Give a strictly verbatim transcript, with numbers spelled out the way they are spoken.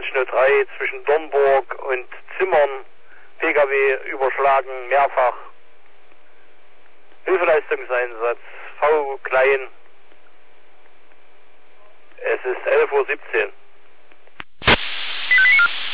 Abschnitt drei zwischen Dornburg und Zimmern. P K W überschlagen, mehrfach. Hilfeleistungseinsatz, V klein. Es ist elf Uhr siebzehn.